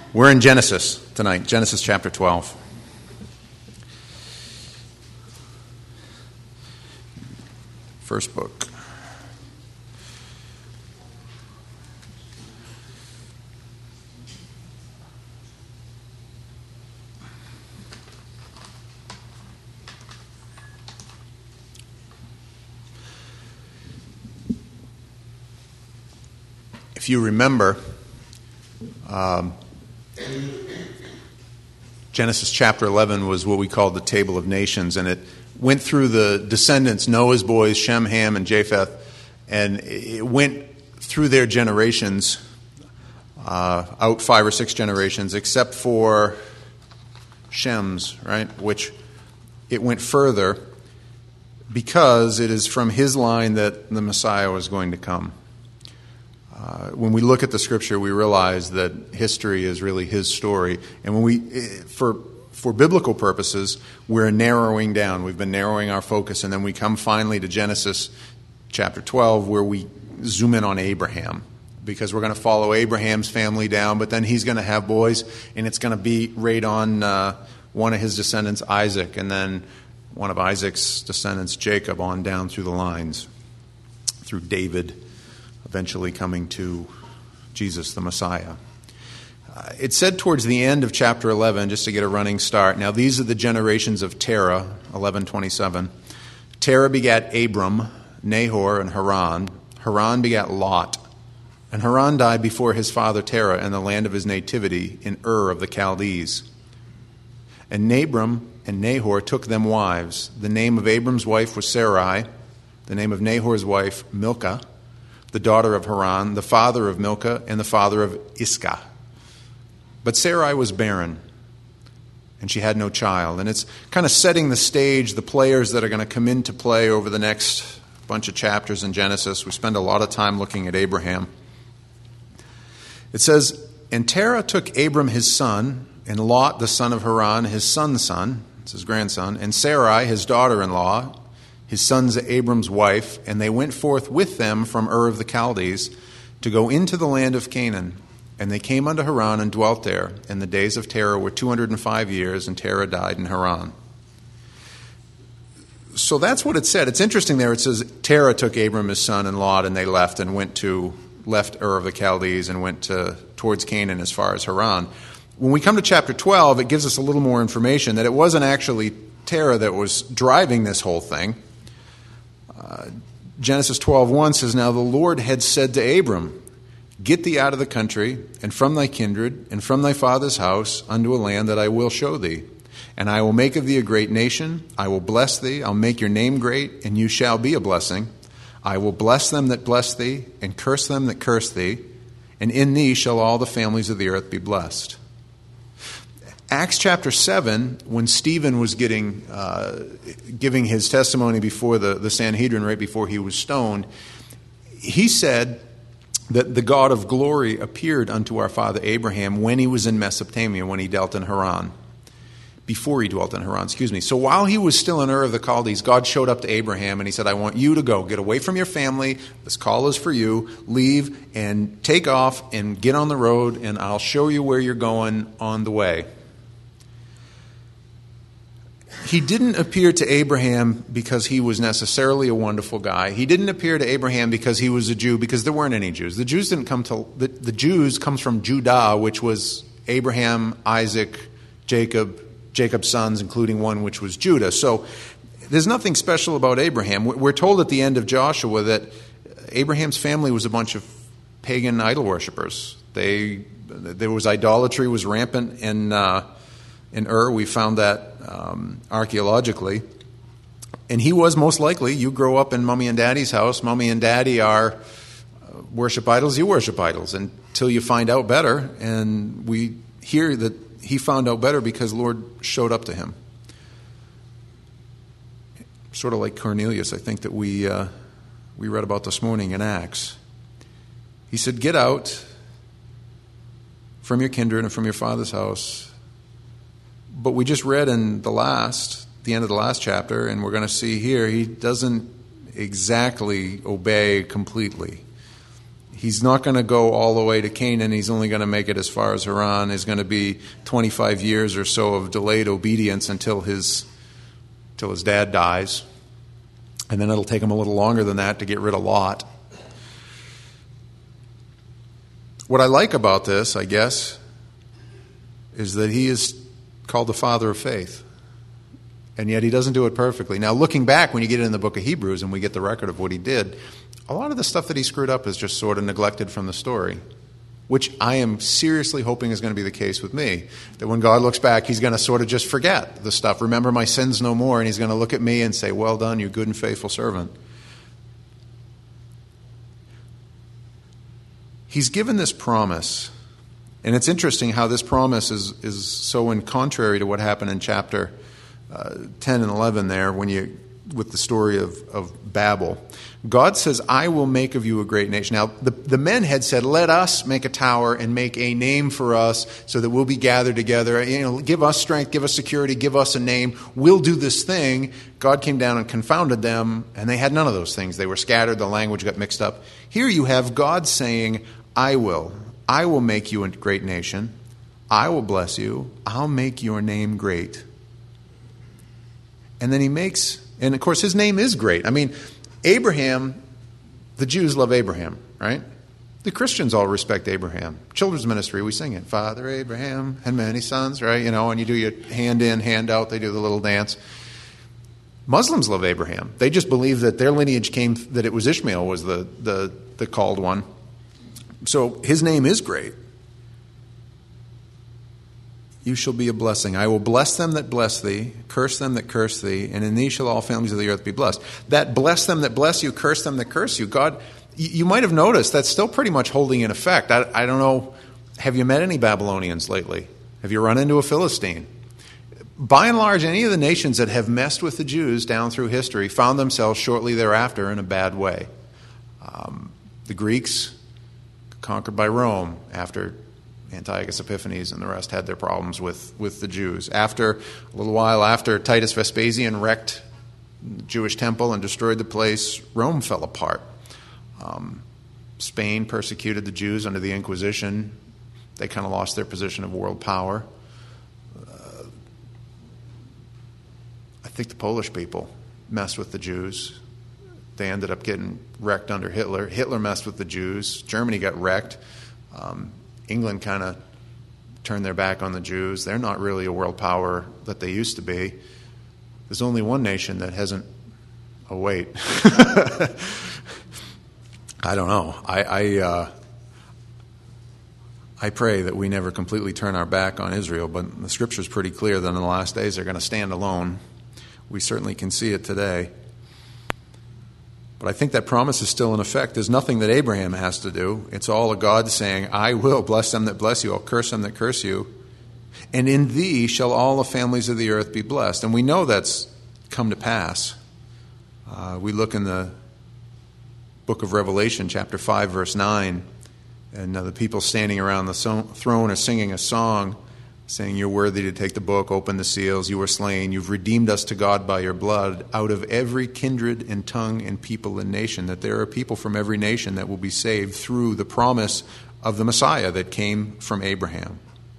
We're in Genesis tonight, Genesis chapter 12. First book. If you remember, Genesis chapter 11 was what we called the Table of Nations, and it went through the descendants, Noah's boys, Shem, Ham, and Japheth, and it went through their generations, out 5 or 6 generations, except for Shem's, right, which it went further because it is from his line that the Messiah was going to come. When we look at the Scripture, we realize that history is really his story. And when we, for biblical purposes, we're narrowing down. We've been narrowing our focus, and then we come finally to Genesis chapter 12, where we zoom in on Abraham, because we're going to follow Abraham's family down, but then he's going to have boys, and it's going to be right on one of his descendants, Isaac, and then one of Isaac's descendants, Jacob, on down through the lines, through David, eventually coming to Jesus the Messiah. It said towards the end of chapter 11, just to get a running start, now these are the generations of Terah, 11:27. Terah begat Abram, Nahor, and Haran. Haran begat Lot. And Haran died before his father Terah in the land of his nativity in Ur of the Chaldees. And Abram and Nahor took them wives. The name of Abram's wife was Sarai, the name of Nahor's wife Milcah, the daughter of Haran, the father of Milcah, and the father of Iscah. But Sarai was barren, and she had no child. And it's kind of setting the stage, the players that are going to come into play over the next bunch of chapters in Genesis. We spend a lot of time looking at Abraham. It says, and Terah took Abram his son, and Lot the son of Haran, his son's son, it's his grandson, and Sarai his daughter-in-law, his son's Abram's wife, and they went forth with them from Ur of the Chaldees to go into the land of Canaan. And they came unto Haran and dwelt there. And the days of Terah were 205 years, and Terah died in Haran. So that's what it said. It's interesting there. It says Terah took Abram his son and Lot, and they left Ur of the Chaldees and went towards Canaan as far as Haran. When we come to chapter 12, it gives us a little more information that it wasn't actually Terah that was driving this whole thing. Genesis 12:1 says, now the Lord had said to Abram, get thee out of the country, and from thy kindred, and from thy father's house, unto a land that I will show thee. And I will make of thee a great nation. I will bless thee. I'll make your name great, and you shall be a blessing. I will bless them that bless thee, and curse them that curse thee. And in thee shall all the families of the earth be blessed. Acts chapter 7, when Stephen was giving his testimony before the Sanhedrin, right before he was stoned, he said that the God of glory appeared unto our father Abraham when he was in Mesopotamia, when he dwelt in Haran. Before he dwelt in Haran, So while he was still in Ur of the Chaldees, God showed up to Abraham and he said, I want you to go. Get away from your family. This call is for you. Leave and take off and get on the road, and I'll show you where you're going on the way. He didn't appear to Abraham because he was necessarily a wonderful guy. He didn't appear to Abraham because he was a Jew, because there weren't any Jews. The Jews comes from Judah, which was Abraham, Isaac, Jacob's sons, including one which was Judah. So there's nothing special about Abraham. We're told at the end of Joshua that Abraham's family was a bunch of pagan idol worshippers. There was idolatry was rampant in Ur. We found that archaeologically. And he was most likely, you grow up in Mommy and Daddy's house, Mommy and Daddy worship idols, you worship idols until you find out better. And we hear that he found out better because the Lord showed up to him. Sort of like Cornelius, I think, that we read about this morning in Acts. He said, get out from your kindred and from your father's house. But we just read in the end of the last chapter, and we're going to see here, he doesn't exactly obey completely. He's not going to go all the way to Canaan. He's only going to make it as far as Haran. There's going to be 25 years or so of delayed obedience until his dad dies. And then it'll take him a little longer than that to get rid of Lot. What I like about this, I guess, is that he is called the father of faith. And yet he doesn't do it perfectly. Now, looking back, when you get in the book of Hebrews and we get the record of what he did, a lot of the stuff that he screwed up is just sort of neglected from the story, which I am seriously hoping is going to be the case with me. That when God looks back, he's going to sort of just forget the stuff. Remember my sins no more, and he's going to look at me and say, well done, you good and faithful servant. He's given this promise, and it's interesting how this promise is so in contrary to what happened in chapter 10 and 11 there with the story of Babel. God says, I will make of you a great nation. Now, the men had said, let us make a tower and make a name for us so that we'll be gathered together. Give us strength, give us security, give us a name. We'll do this thing. God came down and confounded them, and they had none of those things. They were scattered. The language got mixed up. Here you have God saying, I will make you a great nation. I will bless you. I'll make your name great. And then and of course his name is great. I mean, Abraham, the Jews love Abraham, right? The Christians all respect Abraham. Children's ministry, we sing it. Father Abraham had many sons, right? And you do your hand in, hand out. They do the little dance. Muslims love Abraham. They just believe that their lineage that it was Ishmael was the called one. So his name is great. You shall be a blessing. I will bless them that bless thee, curse them that curse thee, and in thee shall all families of the earth be blessed. That bless them that bless you, curse them that curse you. God, you might have noticed that's still pretty much holding in effect. I don't know, have you met any Babylonians lately? Have you run into a Philistine? By and large, any of the nations that have messed with the Jews down through history found themselves shortly thereafter in a bad way. The Greeks, conquered by Rome after Antiochus Epiphanes and the rest had their problems with the Jews. A little while after Titus Vespasian wrecked the Jewish temple and destroyed the place, Rome fell apart. Spain persecuted the Jews under the Inquisition. They kind of lost their position of world power. I think the Polish people messed with the Jews. They ended up getting wrecked under Hitler. Hitler messed with the Jews. Germany got wrecked. England kind of turned their back on the Jews. They're not really a world power that they used to be. There's only one nation that hasn't... Oh, wait. I don't know. I pray that we never completely turn our back on Israel, but the Scripture's pretty clear that in the last days they're going to stand alone. We certainly can see it today. But I think that promise is still in effect. There's nothing that Abraham has to do. It's all a God saying, I will bless them that bless you. I'll curse them that curse you. And in thee shall all the families of the earth be blessed. And we know that's come to pass. We look in the book of Revelation, chapter 5, verse 9, and the people standing around the throne are singing a song saying, you're worthy to take the book, open the seals, you were slain, you've redeemed us to God by your blood out of every kindred and tongue and people and nation, that there are people from every nation that will be saved through the promise of the Messiah that came from Abraham.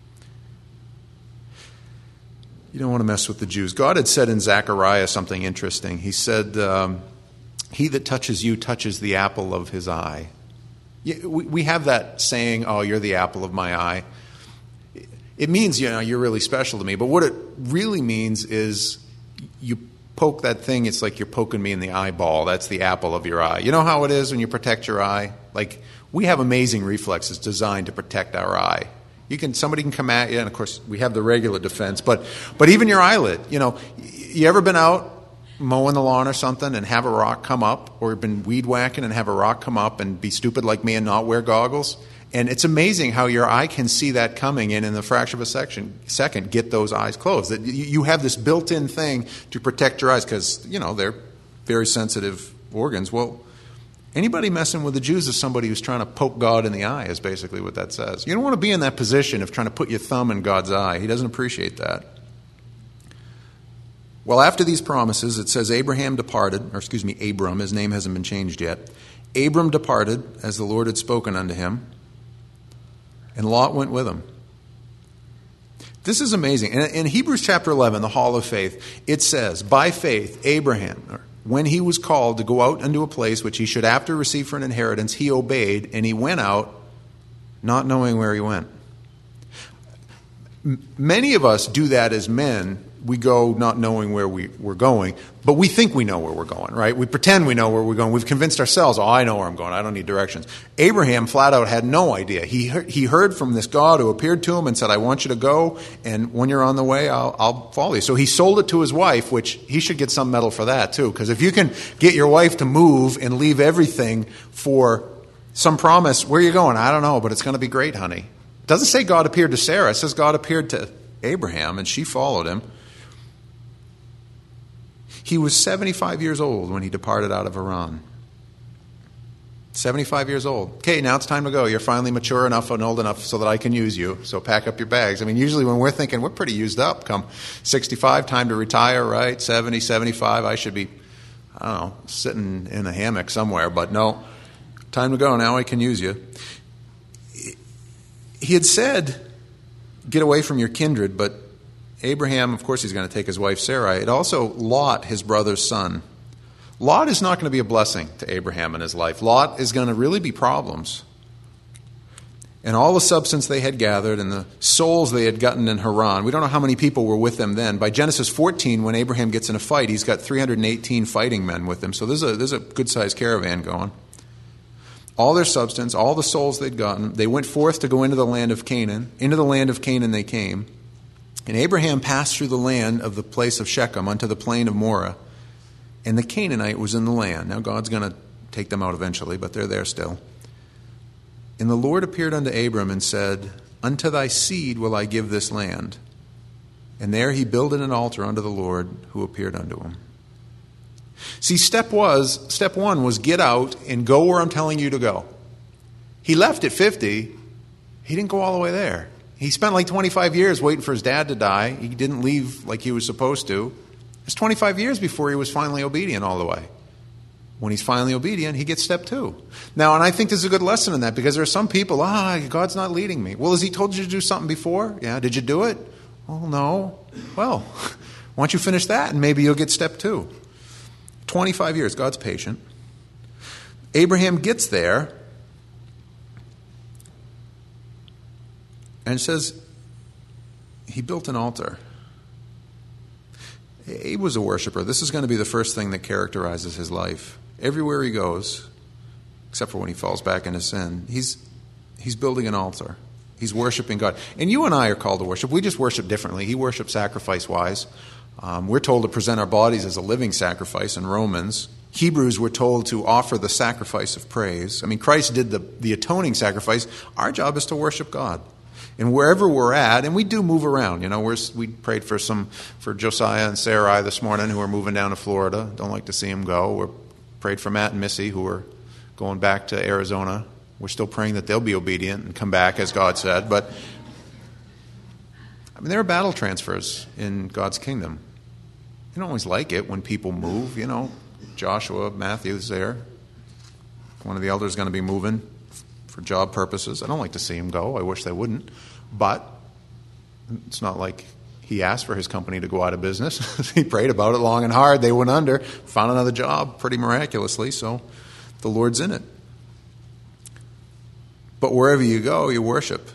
You don't want to mess with the Jews. God had said in Zechariah something interesting. He said, he that touches you touches the apple of his eye. We have that saying, oh, you're the apple of my eye. It means, you're really special to me. But what it really means is you poke that thing, it's like you're poking me in the eyeball. That's the apple of your eye. You know how it is when you protect your eye? Like, we have amazing reflexes designed to protect our eye. Somebody can come at you, and of course, we have the regular defense, but even your eyelid. You ever been out mowing the lawn or something and have a rock come up, or been weed whacking and have a rock come up and be stupid like me and not wear goggles? And it's amazing how your eye can see that coming in the fraction of a second, get those eyes closed. You have this built-in thing to protect your eyes because, they're very sensitive organs. Well, anybody messing with the Jews is somebody who's trying to poke God in the eye, is basically what that says. You don't want to be in that position of trying to put your thumb in God's eye. He doesn't appreciate that. Well, after these promises, it says Abram, his name hasn't been changed yet, Abram departed as the Lord had spoken unto him, and Lot went with him. This is amazing. In Hebrews chapter 11, the Hall of Faith, it says, by faith, Abraham, when he was called to go out unto a place which he should after receive for an inheritance, he obeyed, and he went out not knowing where he went. Many of us do that as men. We go not knowing where we're going, but we think we know where we're going, right? We pretend we know where we're going. We've convinced ourselves, oh, I know where I'm going. I don't need directions. Abraham flat out had no idea. He heard from this God who appeared to him and said, I want you to go, and when you're on the way, I'll follow you. So he sold it to his wife, which he should get some medal for that too, because if you can get your wife to move and leave everything for some promise, where are you going? I don't know, but it's going to be great, honey. It doesn't say God appeared to Sarah. It says God appeared to Abraham, and she followed him. He was 75 years old when he departed out of Haran. 75 years old. Okay, now it's time to go. You're finally mature enough and old enough so that I can use you. So pack up your bags. I mean, usually when we're thinking we're pretty used up, come 65, time to retire, right? 70, 75, I should be, I don't know, sitting in a hammock somewhere. But no, time to go. Now I can use you. He had said, get away from your kindred, but Abraham, of course, he's going to take his wife Sarai. It also Lot, his brother's son. Lot is not going to be a blessing to Abraham in his life. Lot is going to really be problems. And all the substance they had gathered and the souls they had gotten in Haran, we don't know how many people were with them then. By Genesis 14, when Abraham gets in a fight, he's got 318 fighting men with him. So there's a good-sized caravan going. All their substance, all the souls they'd gotten, they went forth to go into the land of Canaan. Into the land of Canaan they came. And Abraham passed through the land of the place of Shechem unto the plain of Moreh. And the Canaanite was in the land. Now God's going to take them out eventually, but they're there still. And the Lord appeared unto Abram and said, unto thy seed will I give this land. And there he builded an altar unto the Lord who appeared unto him. See, step one was get out and go where I'm telling you to go. He left at 50. He didn't go all the way there. He spent like 25 years waiting for his dad to die. He didn't leave like he was supposed to. It was 25 years before he was finally obedient all the way. When he's finally obedient, he gets step two. Now, and I think there's a good lesson in that, because there are some people, God's not leading me. Well, has he told you to do something before? Yeah, did you do it? Oh, no. Well, why don't you finish that and maybe you'll get step two. 25 years, God's patient. Abraham gets there and it says he built an altar. He was a worshiper. This is going to be the first thing that characterizes his life. Everywhere he goes, except for when he falls back into sin, he's building an altar. He's worshiping God. And you and I are called to worship. We just worship differently. He worships sacrifice-wise. We're told to present our bodies as a living sacrifice in Romans. Hebrews, we're told to offer the sacrifice of praise. I mean, Christ did the atoning sacrifice. Our job is to worship God. And wherever we're at, and we do move around. You know, we prayed for Josiah and Sarai this morning, who are moving down to Florida. Don't like to see them go. We prayed for Matt and Missy, who are going back to Arizona. We're still praying that they'll be obedient and come back as God said. But I mean, there are battle transfers in God's kingdom. You don't always like it when people move. You know, Joshua, Matthew's there. One of the elders is going to be moving for job purposes. I don't like to see him go. I wish they wouldn't. But it's not like he asked for his company to go out of business. He prayed about it long and hard. They went under, found another job pretty miraculously. So the Lord's in it. But wherever you go, you worship.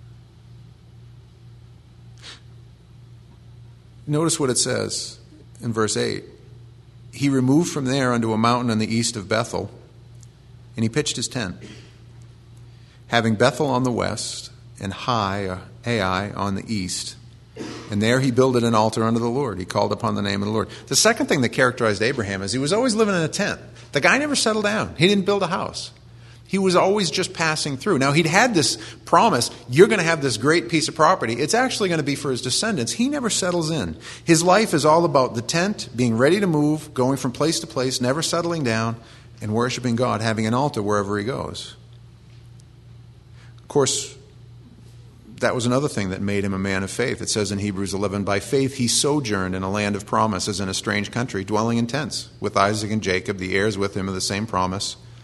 Notice what it says in verse 8. He removed from there unto a mountain on the east of Bethel, and he pitched his tent, having Bethel on the west and Ai on the east. And there he builded an altar unto the Lord. He called upon the name of the Lord. The second thing that characterized Abraham is he was always living in a tent. The guy never settled down. He didn't build a house. He was always just passing through. Now, he'd had this promise, you're going to have this great piece of property. It's actually going to be for his descendants. He never settles in. His life is all about the tent, being ready to move, going from place to place, never settling down, and worshiping God, having an altar wherever he goes. Of course, that was another thing that made him a man of faith. It says in Hebrews 11, by faith he sojourned in a land of promises in a strange country, dwelling in tents, with Isaac and Jacob, the heirs with him of the same promise.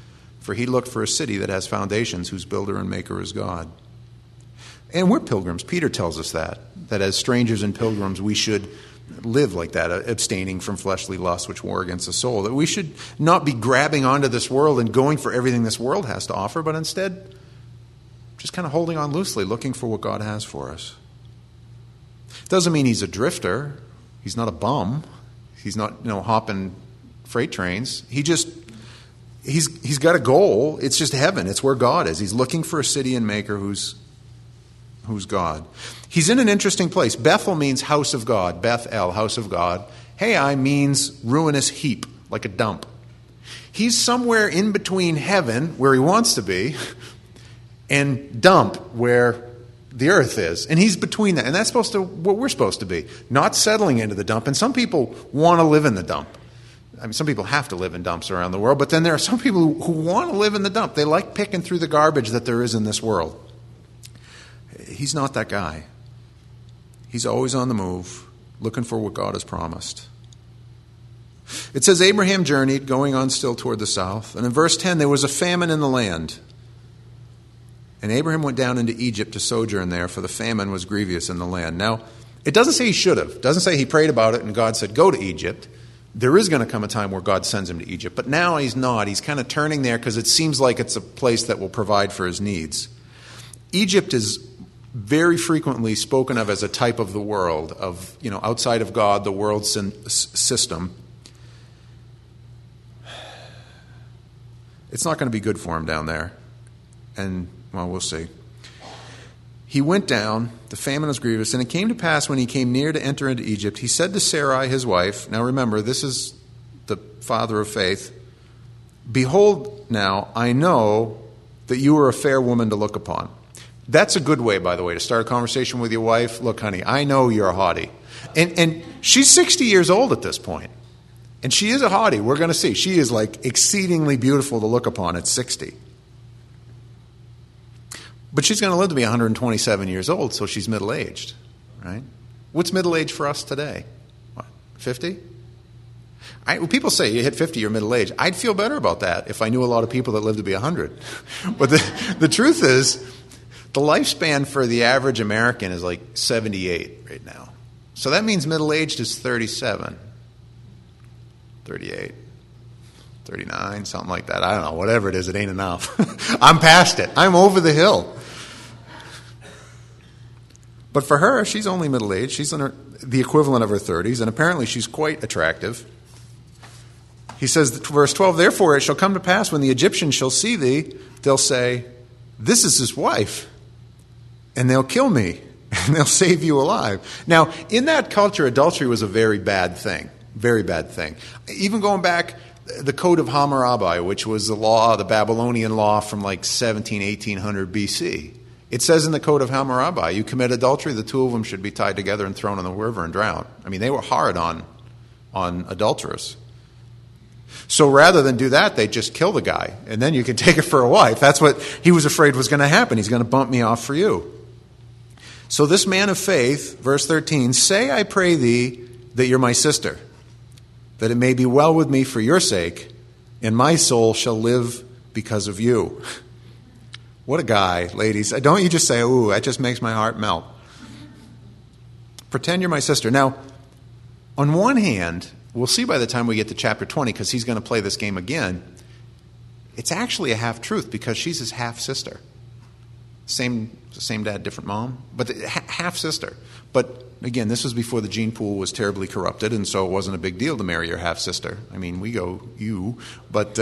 for he looked for a city that has foundations, whose builder and maker is God. And we're pilgrims. Peter tells us that as strangers and pilgrims, we should live like that, abstaining from fleshly lusts which war against the soul. That we should not be grabbing onto this world and going for everything this world has to offer, but instead just kind of holding on loosely, looking for what God has for us. Doesn't mean he's a drifter. He's not a bum. He's not, hopping freight trains. He's got a goal. It's just heaven. It's where God is. He's looking for a city and maker who's God. He's in an interesting place. Bethel means house of God. Beth El, house of God. Hai means ruinous heap, like a dump. He's somewhere in between heaven, where he wants to be, and dump, where the earth is. And he's between that. And that's what we're supposed to be. Not settling into the dump. And some people want to live in the dump. I mean, some people have to live in dumps around the world, but then there are some people who want to live in the dump. They like picking through the garbage that there is in this world. He's not that guy. He's always on the move, looking for what God has promised. It says Abraham journeyed, going on still toward the south. And in verse 10, there was a famine in the land. And Abraham went down into Egypt to sojourn there, for the famine was grievous in the land. Now, it doesn't say he should have. It doesn't say he prayed about it and God said, go to Egypt. There is going to come a time where God sends him to Egypt. But now he's not. He's kind of turning there because it seems like it's a place that will provide for his needs. Egypt is very frequently spoken of as a type of the world, of, outside of God, the world system. It's not going to be good for him down there. And, well, we'll see. He went down, the famine was grievous, and it came to pass when he came near to enter into Egypt, he said to Sarai, his wife, now remember, this is the father of faith, behold now, I know that you are a fair woman to look upon. That's a good way, by the way, to start a conversation with your wife. Look, honey, I know you're a hottie. And she's 60 years old at this point. And she is a hottie. We're going to see. She is like exceedingly beautiful to look upon at 60. But she's going to live to be 127 years old, so she's middle-aged, right? What's middle-aged for us today? What, 50? When people say you hit 50, you're middle-aged. I'd feel better about that if I knew a lot of people that live to be 100. But the truth is, the lifespan for the average American is like 78 right now. So that means middle-aged is 37, 38, 39, something like that. I don't know. Whatever it is, it ain't enough. I'm past it. I'm over the hill. But for her, she's only middle-aged. She's in the equivalent of her 30s, and apparently she's quite attractive. He says, verse 12, therefore it shall come to pass when the Egyptians shall see thee, they'll say, this is his wife, and they'll kill me, and they'll save you alive. Now, in that culture, adultery was a very bad thing. Very bad thing. Even going back, the Code of Hammurabi, which was the Babylonian law from like 1800 BC. It says in the Code of Hammurabi, you commit adultery, the two of them should be tied together and thrown in the river and drowned. I mean, they were hard on adulterers. So rather than do that, they just kill the guy, and then you can take it for a wife. That's what he was afraid was going to happen. He's going to bump me off for you. So this man of faith, verse 13, say, I pray thee, that you're my sister, that it may be well with me for your sake, and my soul shall live because of you. What a guy, ladies. Don't you just say, ooh, that just makes my heart melt. Pretend you're my sister. Now, on one hand, we'll see by the time we get to chapter 20, because he's going to play this game again, it's actually a half-truth because she's his half-sister. Same dad, different mom, but half-sister. But again, this was before the gene pool was terribly corrupted, and so it wasn't a big deal to marry your half-sister. I mean, we go, you, but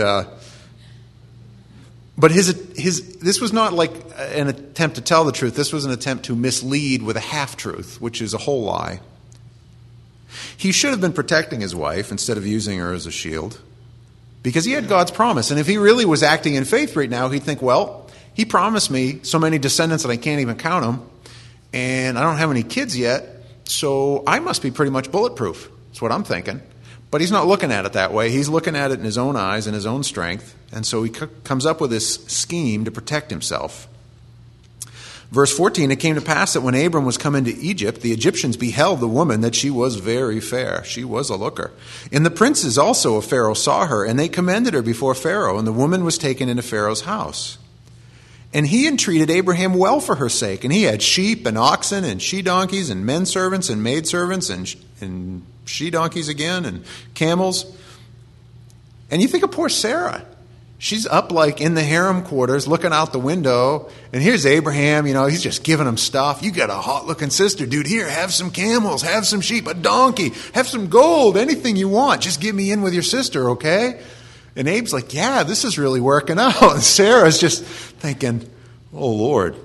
this was not like an attempt to tell the truth. This was an attempt to mislead with a half-truth, which is a whole lie. He should have been protecting his wife instead of using her as a shield, because he had God's promise. And if he really was acting in faith right now, he'd think, well, he promised me so many descendants that I can't even count them, and I don't have any kids yet, so I must be pretty much bulletproof. That's what I'm thinking. But he's not looking at it that way. He's looking at it in his own eyes and his own strength, and so he comes up with this scheme to protect himself. Verse 14, it came to pass that when Abram was come into Egypt, the Egyptians beheld the woman, that she was very fair. She was a looker. And the princes also of Pharaoh saw her, and they commended her before Pharaoh, and the woman was taken into Pharaoh's house. And he entreated Abraham well for her sake, and he had sheep and oxen and she-donkeys and men servants and maidservants and she-donkeys again and camels. And you think of poor Sarah. She's up like in the harem quarters looking out the window, and here's Abraham, he's just giving him stuff. You got a hot-looking sister, dude. Here, have some camels, have some sheep, a donkey, have some gold, anything you want. Just get me in with your sister, okay? And Abe's like, yeah, this is really working out. And Sarah's just thinking, oh, Lord.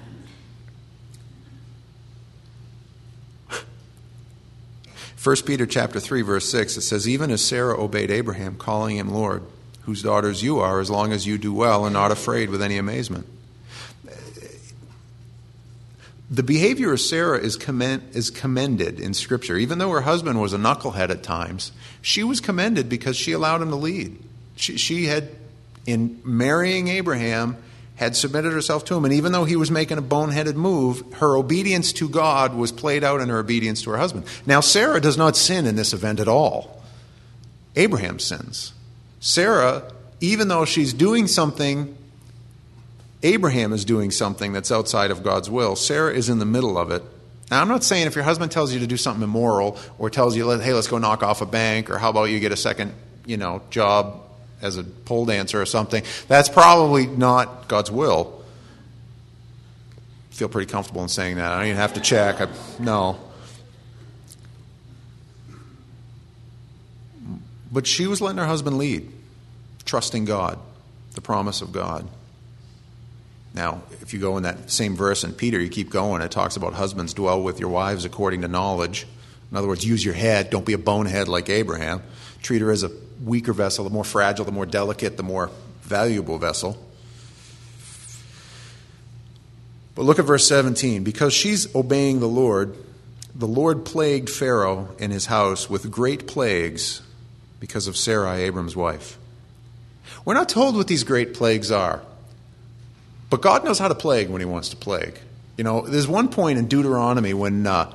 First Peter chapter 3, verse 6, it says, even as Sarah obeyed Abraham, calling him Lord, whose daughters you are, as long as you do well and not afraid with any amazement. The behavior of Sarah is commended in Scripture. Even though her husband was a knucklehead at times, she was commended because she allowed him to lead. She had, in marrying Abraham, had submitted herself to him. And even though he was making a boneheaded move, her obedience to God was played out in her obedience to her husband. Now, Sarah does not sin in this event at all. Abraham sins. Sarah, even though she's doing something, Abraham is doing something that's outside of God's will. Sarah is in the middle of it. Now, I'm not saying if your husband tells you to do something immoral or tells you, hey, let's go knock off a bank, or how about you get a second, job as a pole dancer or something, that's probably not God's will. I feel pretty comfortable in saying that. I don't even have to check. No. But she was letting her husband lead, trusting God, the promise of God. Now, if you go in that same verse in Peter, you keep going, it talks about husbands dwell with your wives according to knowledge. In other words, use your head. Don't be a bonehead like Abraham. Treat her as a weaker vessel, the more fragile, the more delicate, the more valuable vessel. But look at verse 17. Because she's obeying the Lord plagued Pharaoh and his house with great plagues because of Sarai, Abram's wife. We're not told what these great plagues are. But God knows how to plague when he wants to plague. There's one point in Deuteronomy when the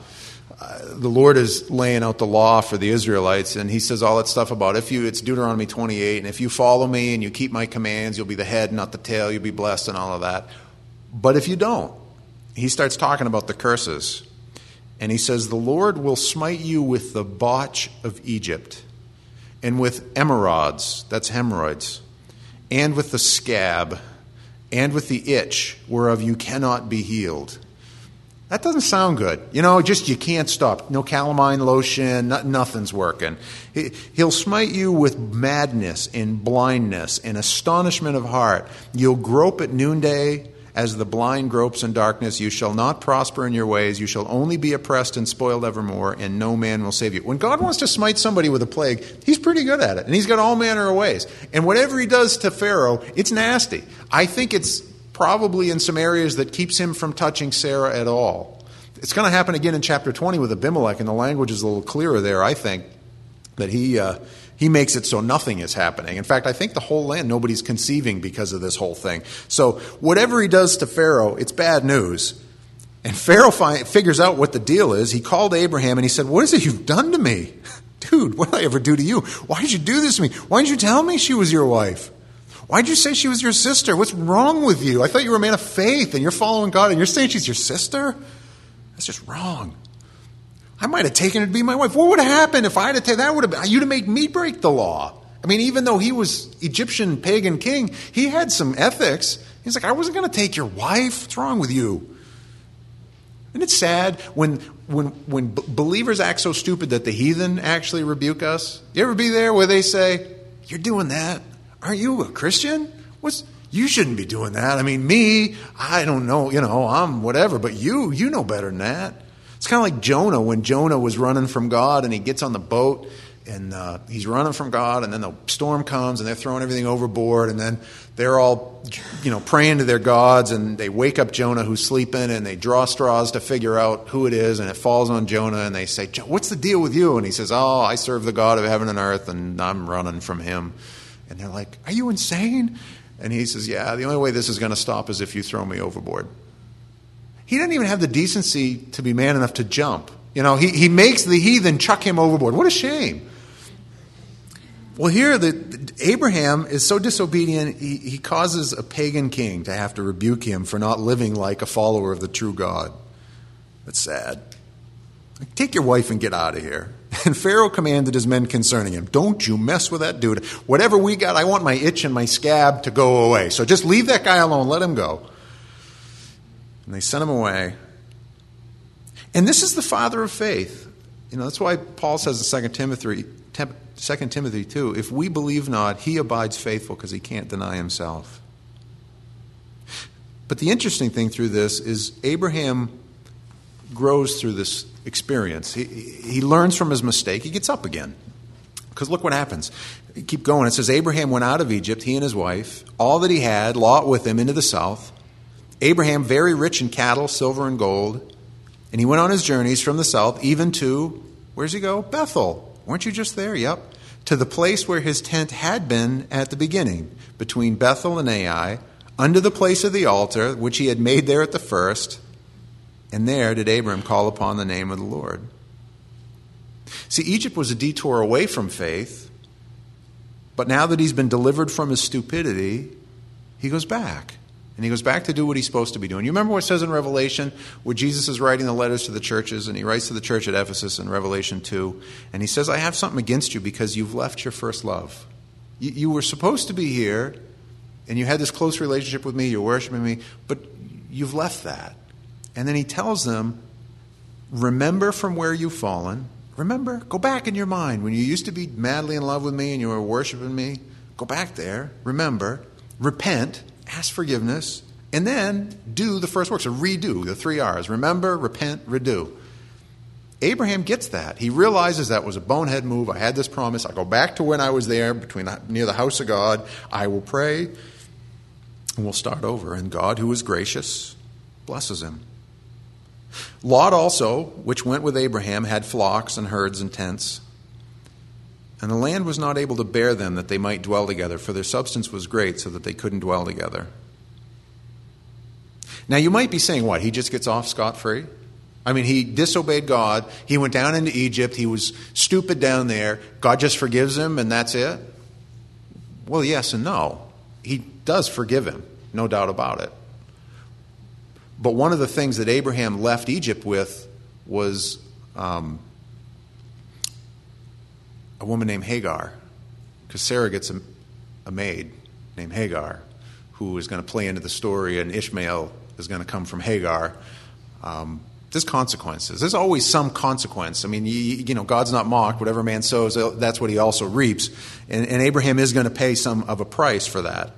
Lord is laying out the law for the Israelites, and he says all that stuff about it's Deuteronomy 28, and if you follow me and you keep my commands, you'll be the head, not the tail, you'll be blessed and all of that. But if you don't, he starts talking about the curses. And he says, the Lord will smite you with the botch of Egypt, and with emerods, that's hemorrhoids, and with the scab, and with the itch, whereof you cannot be healed. That doesn't sound good. You can't stop. No calamine lotion, nothing's working. He'll smite you with madness and blindness and astonishment of heart. You'll grope at noonday as the blind gropes in darkness. You shall not prosper in your ways. You shall only be oppressed and spoiled evermore, and no man will save you. When God wants to smite somebody with a plague, he's pretty good at it. And he's got all manner of ways. And whatever he does to Pharaoh, it's nasty. I think it's probably in some areas that keeps him from touching Sarah at all. It's going to happen again in chapter 20 with Abimelech, and the language is a little clearer there, I think, that he makes it so nothing is happening. In fact, I think the whole land, nobody's conceiving because of this whole thing. So whatever he does to Pharaoh, it's bad news. And Pharaoh figures out what the deal is. He called Abraham and he said, what is it you've done to me? Dude, what did I ever do to you? Why did you do this to me? Why did you tell me she was your wife? Why did you say she was your sister? What's wrong with you? I thought you were a man of faith and you're following God and you're saying she's your sister? That's just wrong. I might have taken her to be my wife. What would have happened if I had taken that? Would have been, you'd have made me break the law. I mean, even though he was Egyptian pagan king, he had some ethics. He's like, I wasn't going to take your wife. What's wrong with you? Isn't it sad when believers act so stupid that the heathen actually rebuke us? You ever be there where they say, you're doing that? Aren't you a Christian? You shouldn't be doing that. I mean, me, I don't know, I'm whatever, but you know better than that. It's kind of like Jonah, when Jonah was running from God and he gets on the boat and he's running from God, and then the storm comes and they're throwing everything overboard, and then they're all, praying to their gods, and they wake up Jonah who's sleeping, and they draw straws to figure out who it is, and it falls on Jonah, and they say, what's the deal with you? And he says, I serve the God of heaven and earth, and I'm running from him. And they're like, are you insane? And he says, yeah, the only way this is going to stop is if you throw me overboard. He doesn't even have the decency to be man enough to jump. He makes the heathen chuck him overboard. What a shame. Well, here, Abraham is so disobedient, he causes a pagan king to have to rebuke him for not living like a follower of the true God. That's sad. Take your wife and get out of here. And Pharaoh commanded his men concerning him, don't you mess with that dude. Whatever we got, I want my itch and my scab to go away. So just leave that guy alone. Let him go. And they sent him away. And this is the father of faith. That's why Paul says in 2 Timothy 2, if we believe not, he abides faithful because he can't deny himself. But the interesting thing through this is Abraham grows through this experience. He learns from his mistake. He gets up again. Because look what happens. Keep going. It says, Abraham went out of Egypt, he and his wife, all that he had, Lot with him, into the south. Abraham very rich in cattle, silver, and gold. And he went on his journeys from the south, even to, where's he go? Bethel. Weren't you just there? Yep. To the place where his tent had been at the beginning, between Bethel and Ai, under the place of the altar, which he had made there at the first. And there did Abraham call upon the name of the Lord. See, Egypt was a detour away from faith, but now that he's been delivered from his stupidity, he goes back. And he goes back to do what he's supposed to be doing. You remember what it says in Revelation, where Jesus is writing the letters to the churches, and he writes to the church at Ephesus in Revelation 2, and he says, I have something against you because you've left your first love. You were supposed to be here, and you had this close relationship with me, you're worshiping me, but you've left that. And then he tells them, remember from where you've fallen. Remember, go back in your mind. When you used to be madly in love with me and you were worshiping me, go back there. Remember, repent, ask forgiveness, and then do the first work. So redo, the 3 R's. Remember, repent, redo. Abraham gets that. He realizes that was a bonehead move. I had this promise. I'll go back to when I was there, near the house of God. I will pray, and we'll start over. And God, who is gracious, blesses him. Lot also, which went with Abraham, had flocks and herds and tents. And the land was not able to bear them that they might dwell together, for their substance was great, so that they couldn't dwell together. Now you might be saying, what, he just gets off scot-free? I mean, he disobeyed God, he went down into Egypt, he was stupid down there, God just forgives him and that's it? Well, yes and no. He does forgive him, no doubt about it. But one of the things that Abraham left Egypt with was a woman named Hagar, because Sarah gets a maid named Hagar who is going to play into the story, and Ishmael is going to come from Hagar. There's consequences. There's always some consequence. I mean, God's not mocked. Whatever man sows, that's what he also reaps. And Abraham is going to pay some of a price for that.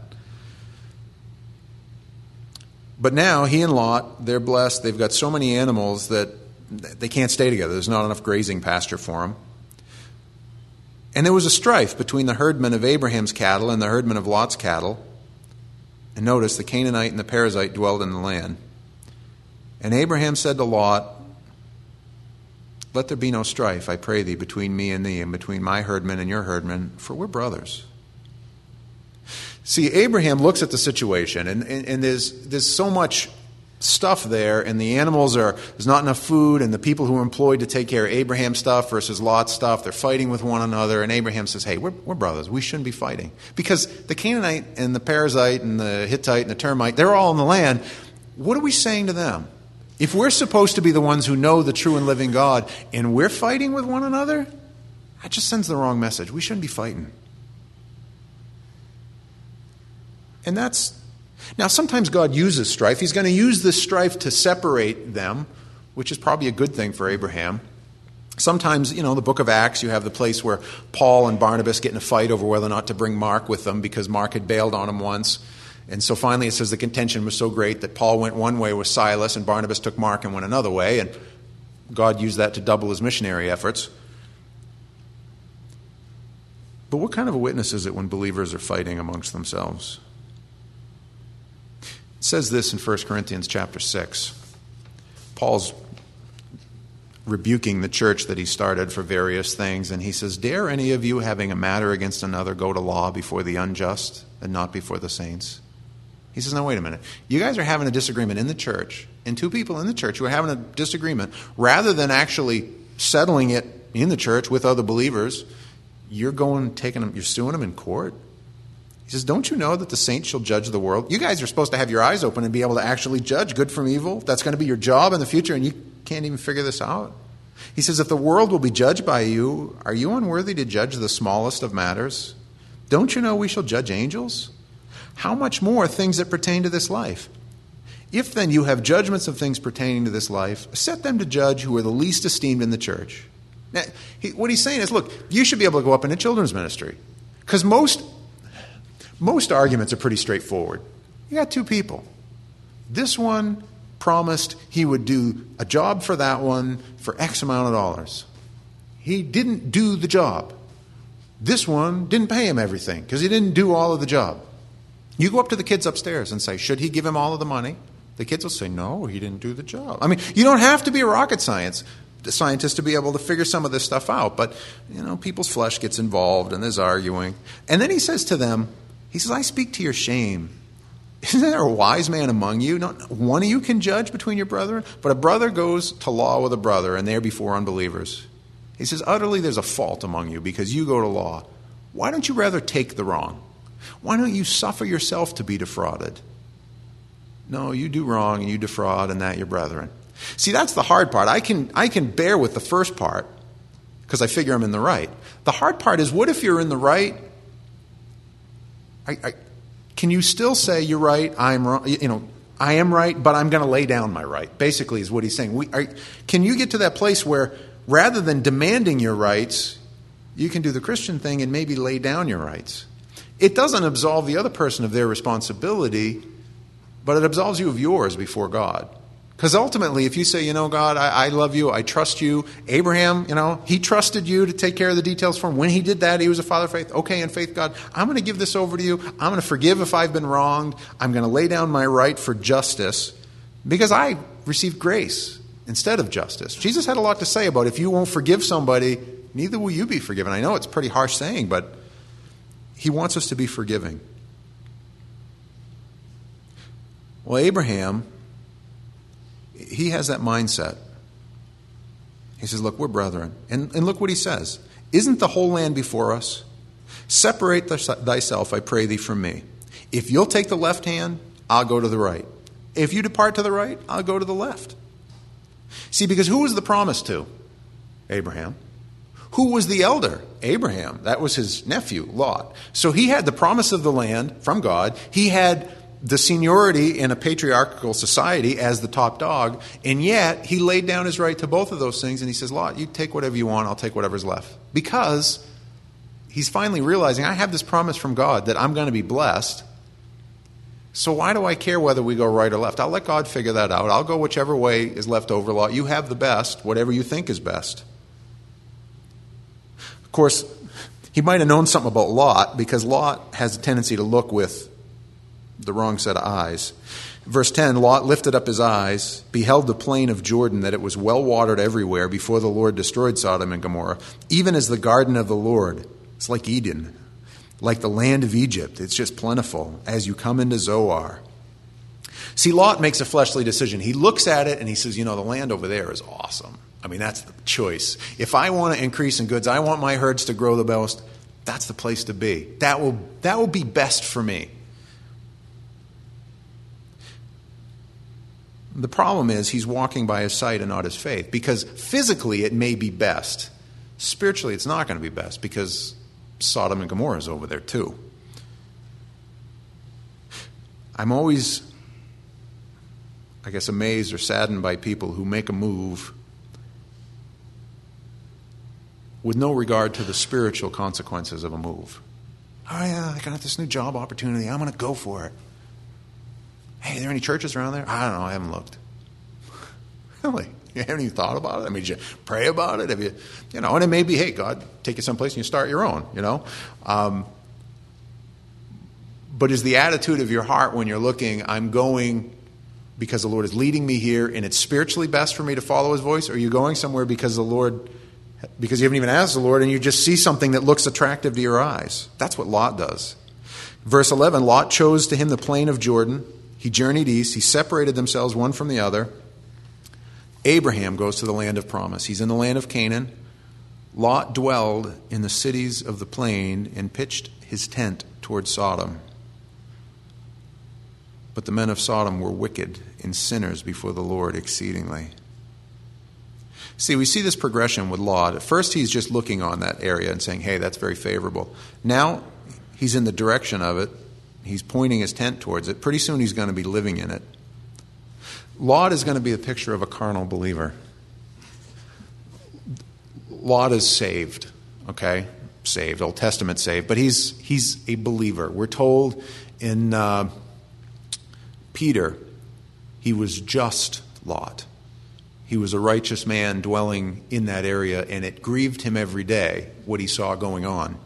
But now he and Lot, they're blessed. They've got so many animals that they can't stay together. There's not enough grazing pasture for them. And there was a strife between the herdmen of Abraham's cattle and the herdmen of Lot's cattle. And notice, the Canaanite and the Perizzite dwelled in the land. And Abraham said to Lot, let there be no strife, I pray thee, between me and thee, and between my herdmen and your herdmen, for we're brothers. See, Abraham looks at the situation, and there's so much stuff there, and the animals there's not enough food, and the people who are employed to take care of Abraham's stuff versus Lot's stuff, they're fighting with one another, and Abraham says, hey, we're brothers, we shouldn't be fighting. Because the Canaanite and the Perizzite and the Hittite and the Termite, they're all in the land. What are we saying to them? If we're supposed to be the ones who know the true and living God, and we're fighting with one another, that just sends the wrong message. We shouldn't be fighting. And now sometimes God uses strife. He's going to use this strife to separate them, which is probably a good thing for Abraham. Sometimes, the book of Acts, you have the place where Paul and Barnabas get in a fight over whether or not to bring Mark with them because Mark had bailed on him once. And so finally it says the contention was so great that Paul went one way with Silas and Barnabas took Mark and went another way. And God used that to double his missionary efforts. But what kind of a witness is it when believers are fighting amongst themselves? It says this in 1 Corinthians chapter 6. Paul's rebuking the church that he started for various things, and he says, dare any of you, having a matter against another, go to law before the unjust and not before the saints? He says, no, wait a minute. You guys are having a disagreement in the church, and two people in the church who are having a disagreement, rather than actually settling it in the church with other believers, you're suing them in court. He says, don't you know that the saints shall judge the world? You guys are supposed to have your eyes open and be able to actually judge good from evil. That's going to be your job in the future, and you can't even figure this out. He says, if the world will be judged by you, are you unworthy to judge the smallest of matters? Don't you know we shall judge angels? How much more things that pertain to this life? If then you have judgments of things pertaining to this life, set them to judge who are the least esteemed in the church. Now, what he's saying is, look, you should be able to go up in a children's ministry. Because most arguments are pretty straightforward. You got two people. This one promised he would do a job for that one for X amount of dollars. He didn't do the job. This one didn't pay him everything because he didn't do all of the job. You go up to the kids upstairs and say, should he give him all of the money? The kids will say, no, he didn't do the job. I mean, you don't have to be a rocket scientist to be able to figure some of this stuff out. But, people's flesh gets involved and there's arguing. And then he says to them, he says, I speak to your shame. Isn't there a wise man among you? Not one of you can judge between your brethren, but a brother goes to law with a brother, and they're before unbelievers. He says, utterly there's a fault among you because you go to law. Why don't you rather take the wrong? Why don't you suffer yourself to be defrauded? No, you do wrong and you defraud, and that your brethren. See, that's the hard part. I can bear with the first part because I figure I'm in the right. The hard part is, what if you're in the right? Can you still say you're right, I'm wrong? I am right, but I'm going to lay down my right, basically is what he's saying. Can you get to that place where rather than demanding your rights, you can do the Christian thing and maybe lay down your rights? It doesn't absolve the other person of their responsibility, but it absolves you of yours before God. Because ultimately, if you say, God, I love you, I trust you. Abraham, he trusted you to take care of the details for him. When he did that, he was a father of faith. Okay, in faith, God, I'm going to give this over to you. I'm going to forgive if I've been wronged. I'm going to lay down my right for justice because I received grace instead of justice. Jesus had a lot to say about if you won't forgive somebody, neither will you be forgiven. I know it's a pretty harsh saying, but he wants us to be forgiving. Well, Abraham, he has that mindset. He says, look, we're brethren. And look what he says. Isn't the whole land before us? Separate thyself, I pray thee, from me. If you'll take the left hand, I'll go to the right. If you depart to the right, I'll go to the left. See, because who was the promise to? Abraham. Who was the elder? Abraham. That was his nephew, Lot. So he had the promise of the land from God. He had the seniority in a patriarchal society as the top dog, and yet he laid down his right to both of those things, and he says, Lot, you take whatever you want, I'll take whatever's left. Because he's finally realizing, I have this promise from God that I'm going to be blessed, so why do I care whether we go right or left? I'll let God figure that out. I'll go whichever way is left over, Lot. You have the best, whatever you think is best. Of course, he might have known something about Lot, because Lot has a tendency to look with the wrong set of eyes. Verse 10, Lot lifted up his eyes, beheld the plain of Jordan, that it was well watered everywhere before the Lord destroyed Sodom and Gomorrah, even as the garden of the Lord. It's like Eden, like the land of Egypt. It's just plentiful as you come into Zoar. See, Lot makes a fleshly decision. He looks at it and he says, the land over there is awesome. I mean, that's the choice. If I want to increase in goods, I want my herds to grow the most, that's the place to be. That will be best for me. The problem is he's walking by his sight and not his faith, because physically it may be best. Spiritually it's not going to be best, because Sodom and Gomorrah is over there too. I'm always, amazed or saddened by people who make a move with no regard to the spiritual consequences of a move. Oh yeah, I got this new job opportunity, I'm going to go for it. Hey, are there any churches around there? I don't know. I haven't looked. Really? You haven't even thought about it? I mean, did you pray about it? Have you, and it may be, hey, God, take you someplace and you start your own, But is the attitude of your heart when you're looking, I'm going because the Lord is leading me here and it's spiritually best for me to follow his voice? Or are you going somewhere because you haven't even asked the Lord and you just see something that looks attractive to your eyes? That's what Lot does. Verse 11, Lot chose to him the plain of Jordan. He journeyed east. He separated themselves one from the other. Abraham goes to the land of promise. He's in the land of Canaan. Lot dwelled in the cities of the plain and pitched his tent toward Sodom. But the men of Sodom were wicked and sinners before the Lord exceedingly. See, we see this progression with Lot. At first, he's just looking on that area and saying, hey, that's very favorable. Now, he's in the direction of it. He's pointing his tent towards it. Pretty soon, he's going to be living in it. Lot is going to be a picture of a carnal believer. Lot is saved, okay? Saved, Old Testament saved. But he's a believer. We're told in Peter, he was just Lot. He was a righteous man dwelling in that area, and it grieved him every day what he saw going on.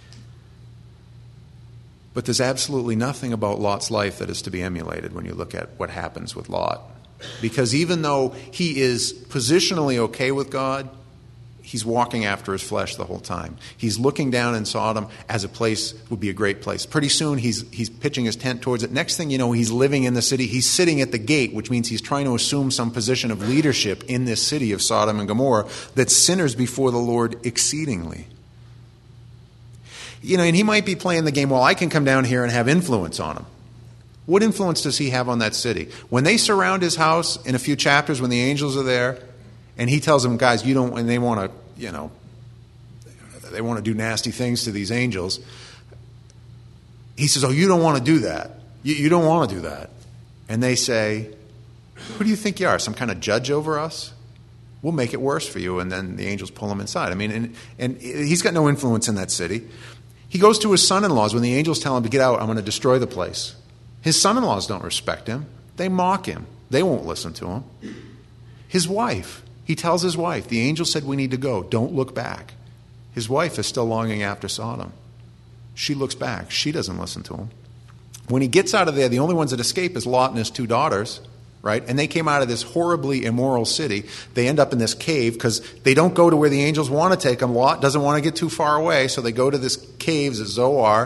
But there's absolutely nothing about Lot's life that is to be emulated when you look at what happens with Lot. Because even though he is positionally okay with God, he's walking after his flesh the whole time. He's looking down in Sodom as a place would be a great place. Pretty soon he's pitching his tent towards it. Next thing you know, he's living in the city. He's sitting at the gate, which means he's trying to assume some position of leadership in this city of Sodom and Gomorrah that's sinners before the Lord exceedingly. You know, and he might be playing the game, well, I can come down here and have influence on him. What influence does he have on that city? When they surround his house in a few chapters, when the angels are there, and he tells them, guys, you don't, and they want to, they want to do nasty things to these angels. He says, oh, you don't want to do that. You don't want to do that. And they say, who do you think you are? Some kind of judge over us? We'll make it worse for you. And then the angels pull him inside. I mean, and he's got no influence in that city. He goes to his son-in-laws. When the angels tell him to get out, I'm going to destroy the place. His son-in-laws don't respect him. They mock him. They won't listen to him. His wife, he tells his wife, the angel said we need to go. Don't look back. His wife is still longing after Sodom. She looks back. She doesn't listen to him. When he gets out of there, the only ones that escape is Lot and his two daughters, right? And they came out of this horribly immoral city. They end up in this cave because they don't go to where the angels want to take them. Lot doesn't want to get too far away, so they go to this caves at Zoar.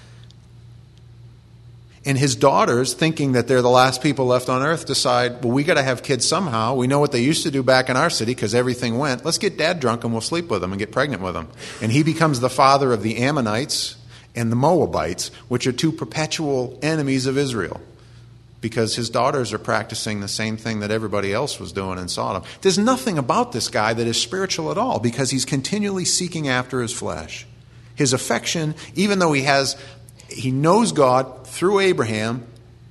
And his daughters, thinking that they're the last people left on earth, decide, well, we got to have kids somehow. We know what they used to do back in our city because everything went. Let's get dad drunk and we'll sleep with him and get pregnant with him. And he becomes the father of the Ammonites and the Moabites, which are two perpetual enemies of Israel, because his daughters are practicing the same thing that everybody else was doing in Sodom. There's nothing about this guy that is spiritual at all because he's continually seeking after his flesh. His affection, even though he knows God through Abraham,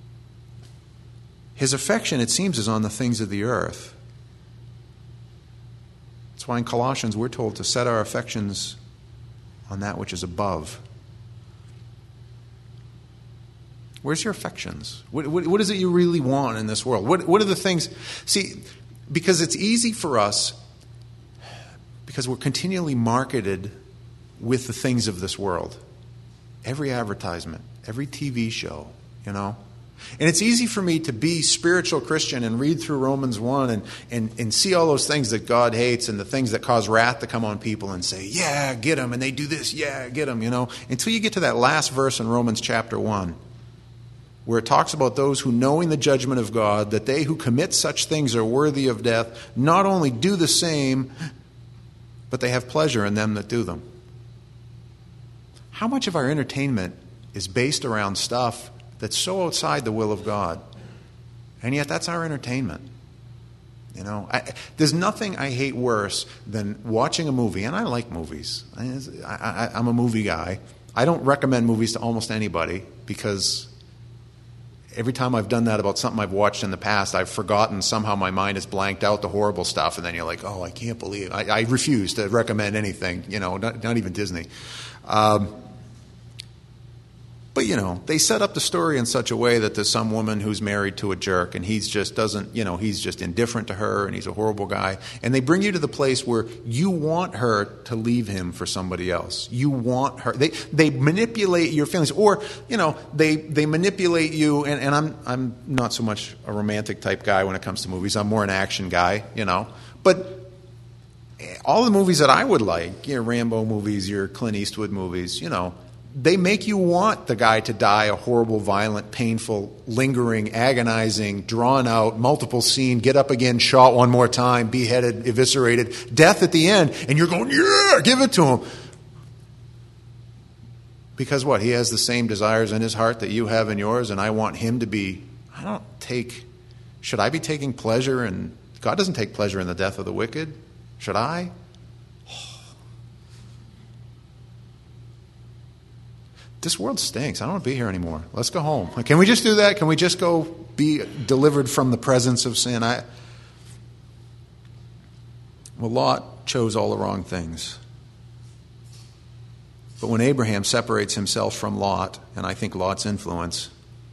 his affection, it seems, is on the things of the earth. That's why in Colossians we're told to set our affections on that which is above. Where's your affections? What is it you really want in this world? What are the things? See, because it's easy for us, because we're continually marketed with the things of this world. Every advertisement, every TV show, And it's easy for me to be spiritual Christian and read through Romans 1 and see all those things that God hates and the things that cause wrath to come on people and say, yeah, get them, and they do this, yeah, get them, Until you get to that last verse in Romans chapter 1, where it talks about those who, knowing the judgment of God, that they who commit such things are worthy of death, not only do the same, but they have pleasure in them that do them. How much of our entertainment is based around stuff that's so outside the will of God? And yet that's our entertainment. There's nothing I hate worse than watching a movie, and I like movies. I'm a movie guy. I don't recommend movies to almost anybody because every time I've done that about something I've watched in the past, I've forgotten, somehow my mind has blanked out the horrible stuff, and then you're like, oh, I can't believe it. I refuse to recommend anything, not even Disney. But, they set up the story in such a way that there's some woman who's married to a jerk and he's just he's just indifferent to her and he's a horrible guy. And they bring you to the place where you want her to leave him for somebody else. You want her. They manipulate your feelings, or, they manipulate you. And I'm not so much a romantic type guy when it comes to movies. I'm more an action guy, But all the movies that I would like, your Rambo movies, your Clint Eastwood movies, they make you want the guy to die a horrible, violent, painful, lingering, agonizing, drawn out, multiple scene, get up again, shot one more time, beheaded, eviscerated, death at the end, and you're going, yeah, give it to him. Because what? He has the same desires in his heart that you have in yours, and I want him to be, should I be taking pleasure in, God doesn't take pleasure in the death of the wicked. Should I? This world stinks. I don't want to be here anymore. Let's go home. Can we just do that? Can we just go be delivered from the presence of sin? Well, Lot chose all the wrong things. But when Abraham separates himself from Lot, and I think Lot's influence,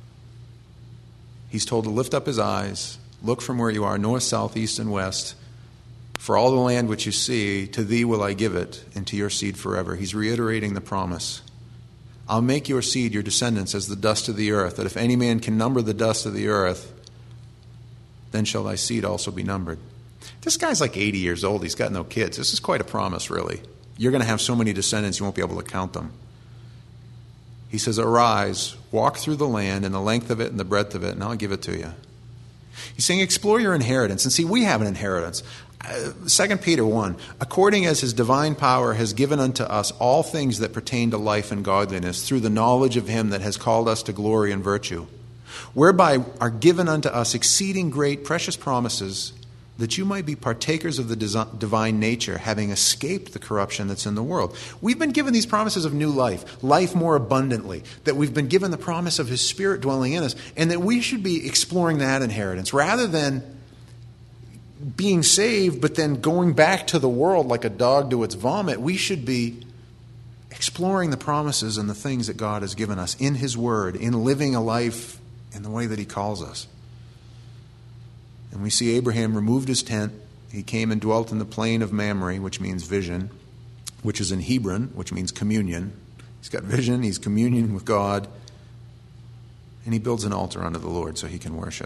he's told to lift up his eyes, look from where you are, north, south, east, and west. For all the land which you see, to thee will I give it, and to your seed forever. He's reiterating the promise. I'll make your seed, your descendants, as the dust of the earth, that if any man can number the dust of the earth, then shall thy seed also be numbered. This guy's like 80 years old. He's got no kids. This is quite a promise, really. You're going to have so many descendants you won't be able to count them. He says, arise, walk through the land and the length of it and the breadth of it, and I'll give it to you. He's saying, explore your inheritance. And see, we have an inheritance. 2 Peter 1, according as his divine power has given unto us all things that pertain to life and godliness, through the knowledge of him that has called us to glory and virtue, whereby are given unto us exceeding great precious promises, that you might be partakers of the divine nature, having escaped the corruption that's in the world. We've been given these promises of new life, life more abundantly, that we've been given the promise of his Spirit dwelling in us, and that we should be exploring that inheritance rather than being saved but then going back to the world like a dog to its vomit. We should be exploring the promises and the things that God has given us in his word, in living a life in the way that he calls us. And we see Abraham removed his tent. He came and dwelt in the plain of Mamre, which means vision, which is in Hebron, which means communion. He's got vision, he's communion with God, and he builds an altar unto the Lord so he can worship.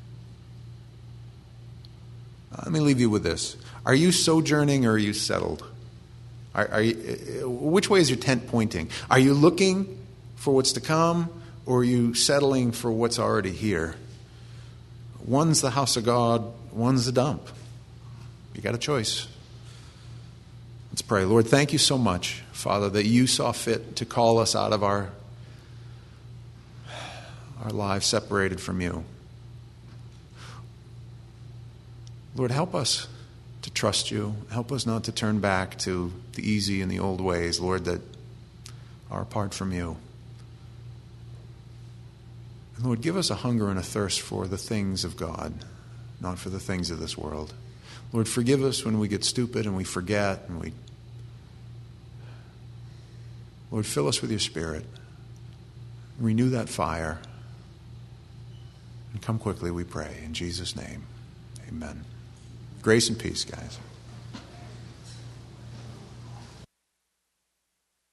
Let me leave you with this. Are you sojourning or are you settled? Which way is your tent pointing? Are you looking for what's to come, or are you settling for what's already here? One's the house of God, one's the dump. You got a choice. Let's pray. Lord, thank you so much, Father, that you saw fit to call us out of our lives separated from you. Lord, help us to trust you. Help us not to turn back to the easy and the old ways, Lord, that are apart from you. And Lord, give us a hunger and a thirst for the things of God, not for the things of this world. Lord, forgive us when we get stupid and we forget and Lord, fill us with your Spirit. Renew that fire. And come quickly, we pray. In Jesus' name, amen. Grace and peace, guys.